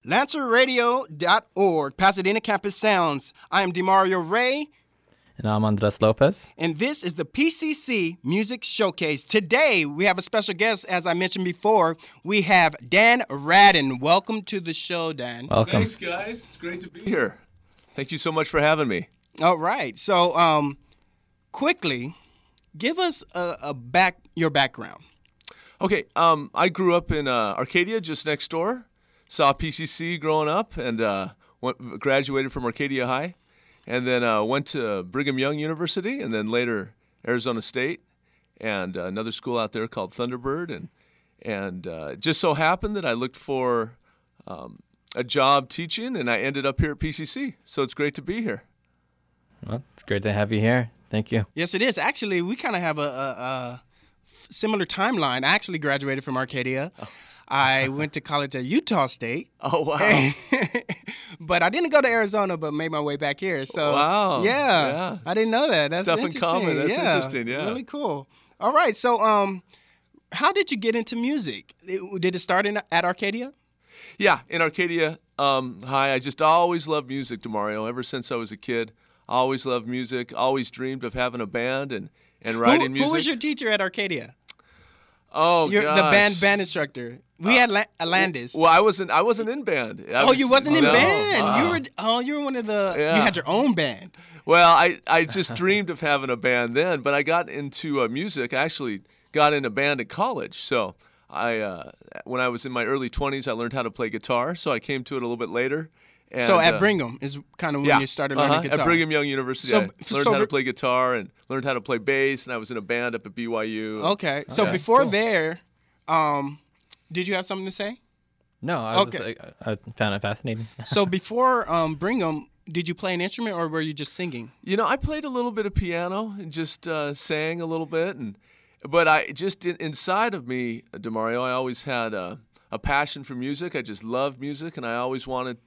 LancerRadio.org, Pasadena Campus Sounds. I am DeMario Ray. And I'm Andres Lopez. And this is the PCC Music Showcase. Today, we have a special guest, as I mentioned before. We have Dan Radin. Welcome to the show, Dan. Welcome. Thanks, guys. It's great to be here. Thank you so much for having me. All right. So, quickly, give us your background. Okay, I grew up in Arcadia, just next door. Saw PCC growing up and graduated from Arcadia High. And then went to Brigham Young University, and then later Arizona State, and another school out there called Thunderbird. And it just so happened that I looked for a job teaching, and I ended up here at PCC. So it's great to be here. Well, it's great to have you here. Thank you. Yes, it is. Actually, we kind of have a similar timeline. I actually graduated from Arcadia. Oh. I went to college at Utah State. Oh, wow. But I didn't go to Arizona, but made my way back here. So, wow. Yeah. I didn't know that. That's stuff interesting. in common. That's interesting, yeah. Really cool. All right. So, how did you get into music? Did it start at Arcadia? Yeah, in Arcadia High. I just always loved music, DeMario. Ever since I was a kid, I always loved music. Always dreamed of having a band and writing music. Who was your teacher at Arcadia? Oh, gosh. The band instructor. We had Landis. Well, I wasn't in band. You wasn't in band. Wow. You were one of the. Yeah. You had your own band. Well, I just dreamed of having a band then, but I got into music. I actually got in a band at college. So when I was in my early 20s, I learned how to play guitar. So I came to it a little bit later. And, so at Brigham is kind of when you started learning guitar. At Brigham Young University, I learned how to play guitar and learned how to play bass, and I was in a band up at BYU. Okay. So before there, did you have something to say? No, I found it fascinating. So before Brigham, did you play an instrument or were you just singing? I played a little bit of piano and just sang a little bit, but I just inside of me, DeMario, I always had a passion for music. I just loved music, and I always wanted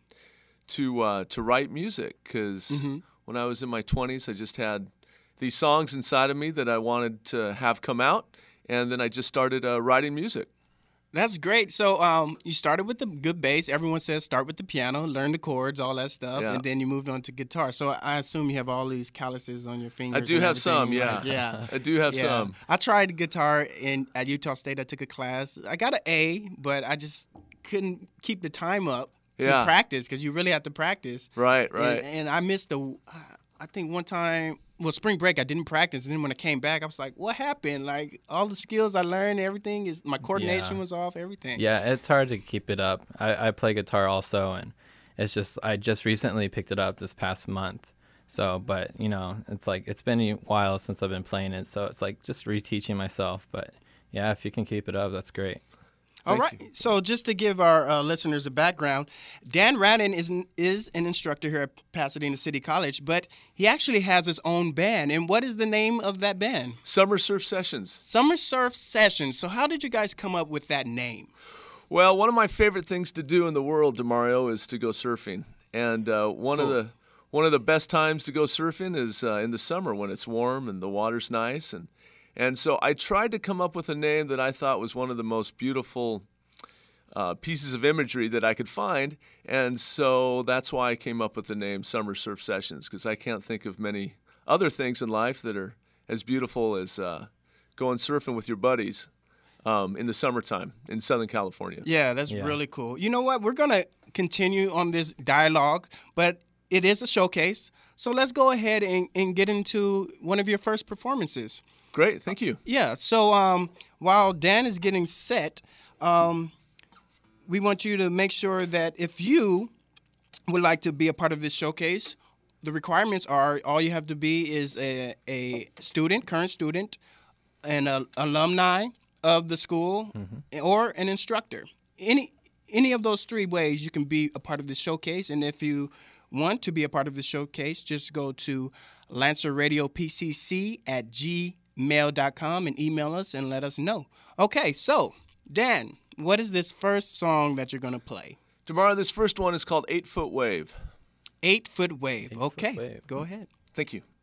to write music because when I was in my 20s, I just had these songs inside of me that I wanted to have come out, and then I just started writing music. That's great. So you started with the good bass. Everyone says start with the piano, learn the chords, all that stuff, and then you moved on to guitar. So I assume you have all these calluses on your fingers. I do have some, yeah. Right? Yeah. I do have some. I tried guitar at Utah State. I took a class. I got an A, but I just couldn't keep the time up to practice because you really have to practice. Right. And I missed I think one time, spring break, I didn't practice. And then when I came back, I was like, what happened? Like, all the skills I learned, everything, my coordination was off, everything. Yeah, it's hard to keep it up. I play guitar also, and I just recently picked it up this past month. So, but, it's like, it's been a while since I've been playing it. So it's like just reteaching myself. But, yeah, if you can keep it up, that's great. All right. So just to give our listeners a background, Dan Radin is an instructor here at Pasadena City College, but he actually has his own band. And what is the name of that band? Summer Surf Sessions. Summer Surf Sessions. So how did you guys come up with that name? Well, one of my favorite things to do in the world, DeMario, is to go surfing. And one of the best times to go surfing is in the summer when it's warm and the water's nice. And so I tried to come up with a name that I thought was one of the most beautiful pieces of imagery that I could find. And so that's why I came up with the name Summer Surf Sessions, because I can't think of many other things in life that are as beautiful as going surfing with your buddies in the summertime in Southern California. Yeah, that's really cool. You know what? We're going to continue on this dialogue, but it is a showcase. So let's go ahead and get into one of your first performances. Great, thank you. Yeah, so while Dan is getting set, we want you to make sure that if you would like to be a part of this showcase, the requirements are all you have to be is a student, current student, an alumni of the school, or an instructor. Any of those three ways you can be a part of this showcase, and if you want to be a part of the showcase, just go to LancerRadioPCC@gmail.com and email us and let us know. Okay, so, Dan, what is this first song that you're going to play? DeMario, this first one is called 8 Foot Wave. 8 Foot Wave. Okay, go ahead. Thank you.